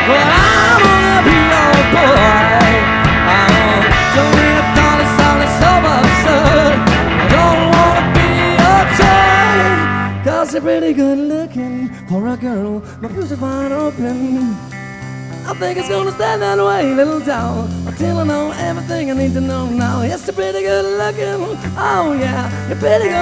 Well, I wanna be your boy. Don't need a dolly, solid, so absurd. I don't wanna be your toy. 'Cause you're pretty good looking for a girl. My future's wide open. I think it's gonna stay that way, little doll, until I know everything I need to know now. Yes, you're pretty good looking. Oh yeah, you're pretty good.